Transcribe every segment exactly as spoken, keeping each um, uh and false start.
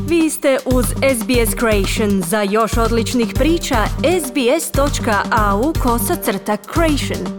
Vi ste uz S B S Creation. Za još odličnih priča, sbs.au kosacrta creation.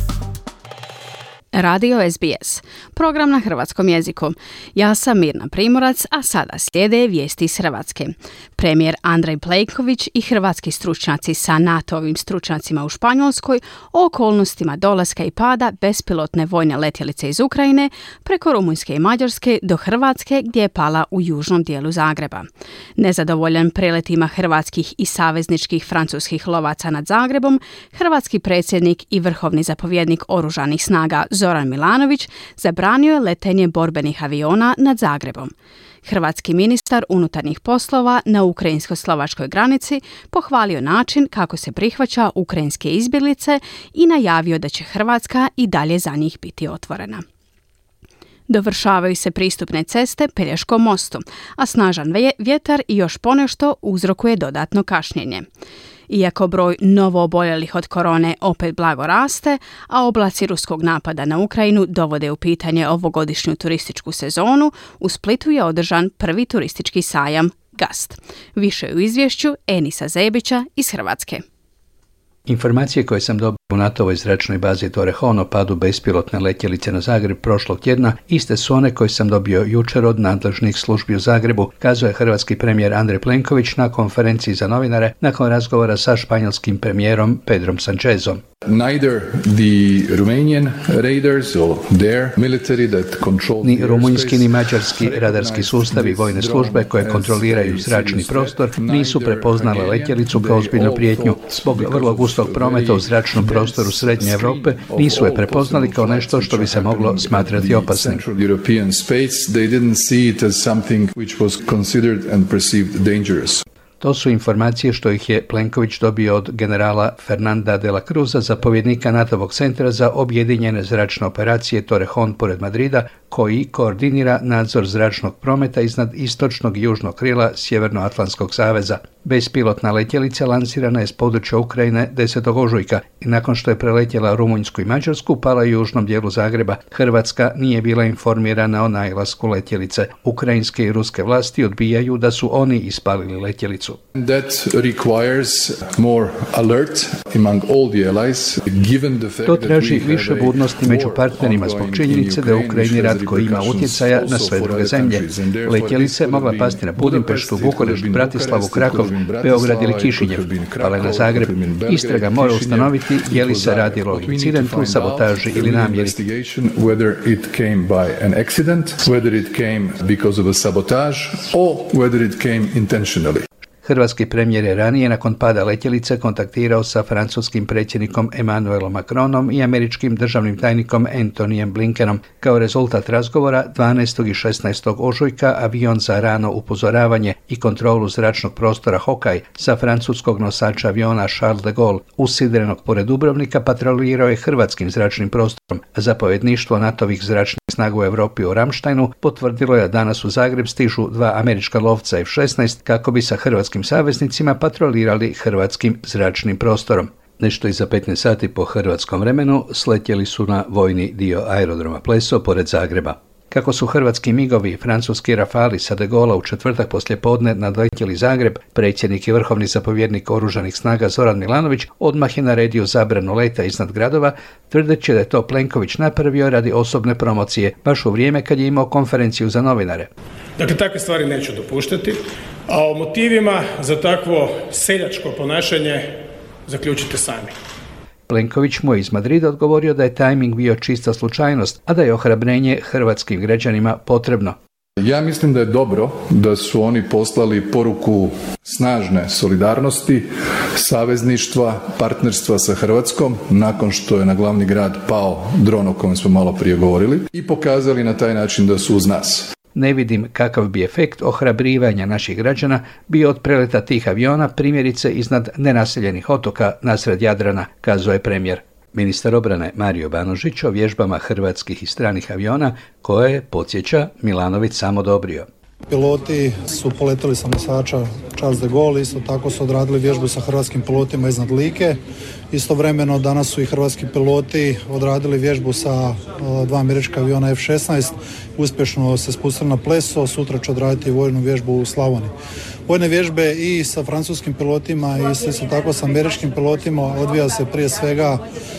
Radio S B S, program na hrvatskom jeziku. Ja sam Mirna Primorac, a sada slijede vijesti iz Hrvatske. Premijer Andrej Plenković i hrvatski stručnjaci sa NATO-ovim stručnjacima u Španjolskoj o okolnostima dolaska i pada bespilotne vojne letjelice iz Ukrajine preko Rumunjske i Mađarske do Hrvatske gdje je pala u južnom dijelu Zagreba. Nezadovoljan preletima hrvatskih i savezničkih francuskih lovaca nad Zagrebom, hrvatski predsjednik i vrhovni zapovjednik oružanih snaga Zoran Milanović zabranio je letenje borbenih aviona nad Zagrebom. Hrvatski ministar unutarnjih poslova na ukrajinsko-slovačkoj granici pohvalio način kako se prihvaća ukrajinske izbjeglice i najavio da će Hrvatska i dalje za njih biti otvorena. Dovršavaju se pristupne ceste Pelješkom mostu, a snažan vjetar i još ponešto uzrokuje dodatno kašnjenje. Iako broj novooboljelih od korone opet blago raste, a oblaci ruskog napada na Ukrajinu dovode u pitanje ovogodišnju turističku sezonu, u Splitu je održan prvi turistički sajam Gast. Više u izvješću Enisa Zebića iz Hrvatske. Informacije koje sam dobio u NATO-ovoj zračnoj bazi Torrejon o padu bespilotne letjelice na Zagreb prošlog tjedna iste su one koje sam dobio jučer od nadležnih službi u Zagrebu, kazao je hrvatski premijer Andrej Plenković na konferenciji za novinare nakon razgovora sa španjolskim premijerom Pedrom Sanchezom. Neither the Romanian raiders or their military that control ni rumunjski ni mađarski radarski sustavi vojne službe koje kontroliraju zračni prostor nisu prepoznale letjelicu kao ozbiljnu prijetnju. Zbog vrlo gustog prometa u zračnom prostoru Srednje Europe nisu je prepoznali kao nešto što bi se moglo smatrati opasnim. To su informacije što ih je Plenković dobio od generala Fernanda de la Cruza, zapovjednika NATO-ovog centra za objedinjene zračne operacije Torrejon pored Madrida, koji koordinira nadzor zračnog prometa iznad istočnog i južnog krila Sjevernoatlantskog saveza. Bespilotna letjelica lansirana je s područja Ukrajine desetog ožujka i nakon što je preletjela Rumunjsku i Mađarsku, pala u južnom dijelu Zagreba. Hrvatska nije bila informirana o nailasku letjelice. Ukrajinske i ruske vlasti odbijaju da su oni ispalili letjelicu. That requires more alert among all the allies, given the fact to traži više budnosti među partnerima zbog činjenice da je Ukrajini rat koji ima utjecaja na sve druge zemlje. Letjelice mogla pasti na Budimpeštu, Bukurešt, Bratislavu, Krakov, Beograd ili Kišinjev, pale na Zagreb. Istraga mora ustanoviti je li se radilo o incidentu, sabotaži ili namjeri. Whether it came by an accident, whether it came because of a sabotage, or whether it came intentionally. Hrvatski premijer je ranije nakon pada letjelice kontaktirao sa francuskim predsjednikom Emmanuelom Macronom i američkim državnim tajnikom Antonyjem Blinkenom. Kao rezultat razgovora dvanaestog i šesnaestog ožujka avion za rano upozoravanje i kontrolu zračnog prostora Hawkeye sa francuskog nosača aviona Charles de Gaulle usidrenog pored Dubrovnika patrolirao je hrvatskim zračnim prostorom. Zapovjedništvo NATO-ovih zračnih snaga u Europi u Ramsteinu potvrdilo je da danas u Zagreb stižu dva američka lovca F šesnaest kako bi sa hrvatskim saveznicima patrolirali hrvatskim zračnim prostorom. Nešto iza petnaest sati po hrvatskom vremenu sletjeli su na vojni dio aerodroma Pleso pored Zagreba. Kako su hrvatski migovi i francuski Rafali sa de Gaullea u četvrtak poslijepodne nadletjeli Zagreb, predsjednik i vrhovni zapovjednik oružanih snaga Zoran Milanović odmah je naredio zabranu leta iznad gradova, tvrdeći da je to Plenković napravio radi osobne promocije, baš u vrijeme kad je imao konferenciju za novinare. Dakle, takve stvari neću dopuštati, a o motivima za takvo seljačko ponašanje zaključite sami. Plenković mu je iz Madrida odgovorio da je tajming bio čista slučajnost, a da je ohrabrenje hrvatskim građanima potrebno. Ja mislim da je dobro da su oni poslali poruku snažne solidarnosti, savezništva, partnerstva sa Hrvatskom nakon što je na glavni grad pao dron o kojem smo malo prije govorili i pokazali na taj način da su uz nas. Ne vidim kakav bi efekt ohrabrivanja naših građana bio od preleta tih aviona, primjerice iznad nenaseljenih otoka nasred Jadrana, kazao je premijer. Ministar obrane Mario Banožić o vježbama hrvatskih i stranih aviona koje, podsjeća, Milanović sam odobrio. Piloti su poletili sa nosača Charles de Gaulle, isto tako su odradili vježbu sa hrvatskim pilotima iznad Like. Istovremeno danas su i hrvatski piloti odradili vježbu sa dva američka aviona F šesnaest, uspješno se spustili na Pleso, sutra će odraditi vojnu vježbu u Slavoniji. Vojne vježbe i sa francuskim pilotima i isto tako sa američkim pilotima odvija se prije svega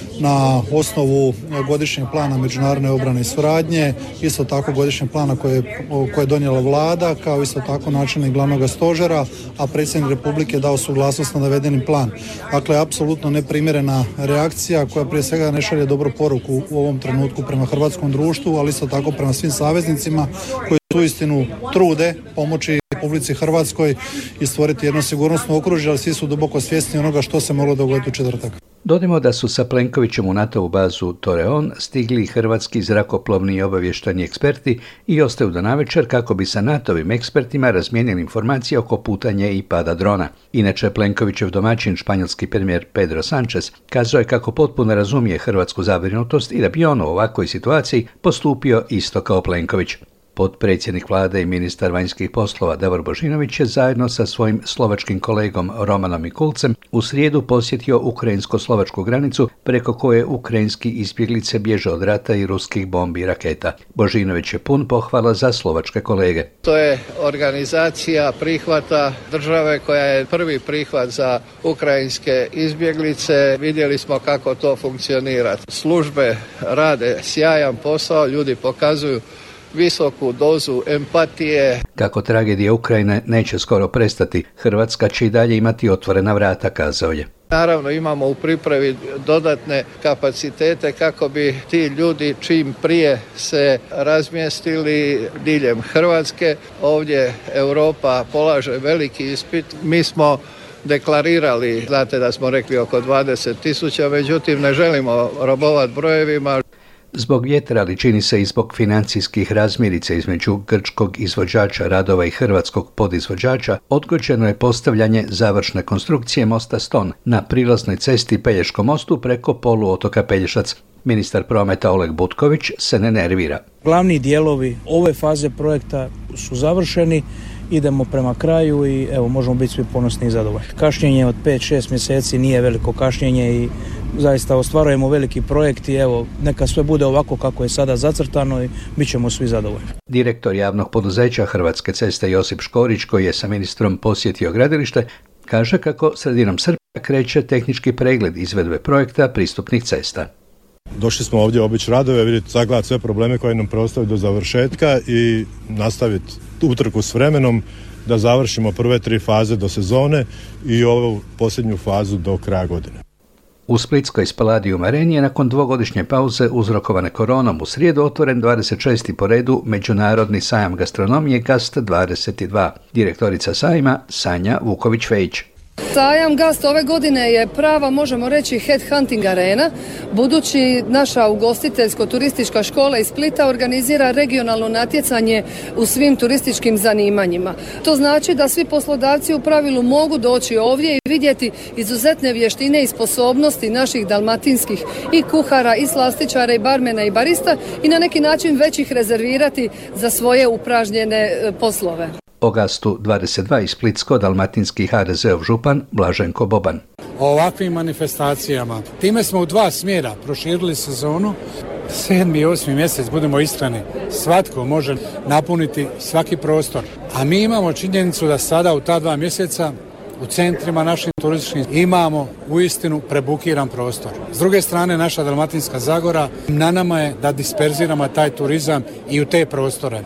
na osnovu godišnjeg plana međunarodne obrane i suradnje, isto tako godišnjeg plana koje, koje je donijela vlada, kao isto tako načelnik glavnog stožera, a predsjednik Republike dao suglasnost na navedeni plan. Dakle, apsolutno neprimjerena reakcija koja prije svega ne šalje dobru poruku u ovom trenutku prema hrvatskom društvu, ali isto tako prema svim saveznicima koji su uistinu trude pomoći Republici Hrvatskoj i stvoriti jedno sigurnosno okružje, ali svi su duboko svjesni onoga što se moglo dogoditi u četvrtak. Dodajmo da su sa Plenkovićem u NATO-u bazu Torreon stigli hrvatski zrakoplovni i obavještajni eksperti i ostaju do navečer kako bi sa NATO-vim ekspertima razmijenili informacije oko putanja i pada drona. Inače, Plenkovićev domaćin, španjolski premijer Pedro Sánchez, kazao je kako potpuno razumije hrvatsku zabrinutost i da bi on u ovakvoj situaciji postupio isto kao Plenković. Potpredsjednik vlade i ministar vanjskih poslova Davor Božinović je zajedno sa svojim slovačkim kolegom Romanom Mikulcem u srijedu posjetio ukrajinsko-slovačku granicu preko koje ukrajinski izbjeglice bježe od rata i ruskih bombi i raketa. Božinović je pun pohvala za slovačke kolege. To je organizacija prihvata države koja je prvi prihvat za ukrajinske izbjeglice. Vidjeli smo kako to funkcionira. Službe rade sjajan posao, ljudi pokazuju visoku dozu empatije. Kako tragedija Ukrajine neće skoro prestati, Hrvatska će i dalje imati otvorena vrata, kazao je. Naravno, imamo u pripravi dodatne kapacitete kako bi ti ljudi čim prije se razmjestili diljem Hrvatske. Ovdje Europa polaže veliki ispit. Mi smo deklarirali, znate da smo rekli oko dvadeset tisuća, međutim ne želimo robovati brojevima. Zbog vjetra, ali čini se i zbog financijskih razmirica između grčkog izvođača radova i hrvatskog podizvođača, odgođeno je postavljanje završne konstrukcije mosta Ston na prilaznoj cesti Pelješkom mostu preko poluotoka Pelješac. Ministar prometa Oleg Butković se ne nervira. Glavni dijelovi ove faze projekta su završeni, idemo prema kraju i evo možemo biti svi ponosni i zadovoljni. Kašnjenje od pet šest mjeseci nije veliko kašnjenje i zaista ostvarujemo veliki projekt i evo neka sve bude ovako kako je sada zacrtano i bit ćemo svi zadovoljni. Direktor javnog poduzeća Hrvatske ceste Josip Škorić, koji je sa ministrom posjetio gradilište, kaže kako sredinom srpnja kreće tehnički pregled izvedbe projekta pristupnih cesta. Došli smo ovdje obići radove, vidjeti, sagledati sve probleme koje nam preostaju do završetka i nastaviti utrku s vremenom da završimo prve tri faze do sezone i ovu posljednju fazu do kraja godine. U splitskoj Spaladium Areni je nakon dvogodišnje pauze uzrokovane koronom u srijedu otvoren dvadeset šesti po redu Međunarodni sajam gastronomije Gast dvadeset dva. Direktorica sajma Sanja Vuković-Fejić. Sajam Gast ove godine je prava, možemo reći, headhunting arena, budući naša ugostiteljsko-turistička škola iz Splita organizira regionalno natjecanje u svim turističkim zanimanjima. To znači da svi poslodavci u pravilu mogu doći ovdje i vidjeti izuzetne vještine i sposobnosti naših dalmatinskih i kuhara, i slastičara, i barmena, i barista i na neki način već ih rezervirati za svoje upražnjene poslove. O Gastu dvadeset dva i splitsko-dalmatinski ha de zeov župan Blaženko Boban. O ovakvim manifestacijama. Time smo u dva smjera proširili sezonu. Sedmi i osmi mjesec, budemo iskreni, svatko može napuniti svaki prostor. A mi imamo činjenicu da sada u ta dva mjeseca u centrima našim turističkim imamo uistinu prebukiran prostor. S druge strane, naša Dalmatinska Zagora, na nama je da disperziramo taj turizam i u te prostore.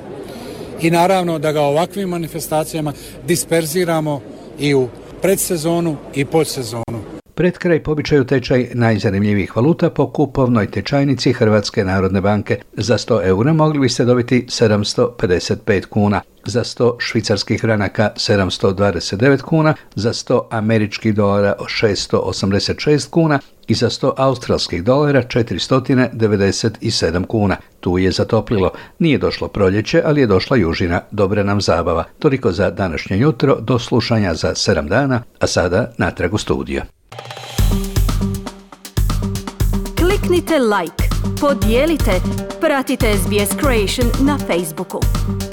I naravno da ga ovakvim manifestacijama disperziramo i u predsezonu i podsezonu. Pred kraj po običaju tečaj najzanimljivijih valuta po kupovnoj tečajnici Hrvatske narodne banke. Za sto eura mogli biste dobiti sedamsto pedeset pet kuna, za sto švicarskih franaka sedamsto dvadeset devet kuna, za sto američkih dolara šesto osamdeset šest kuna i za sto australskih dolara četiristo devedeset sedam kuna. Tu je zatoplilo. Nije došlo proljeće, ali je došla južina. Dobra nam zabava. Toliko za današnje jutro, do slušanja za sedam dana, a sada natrag u studio. Kliknite like, podijelite, pratite S B S Creation na Facebooku.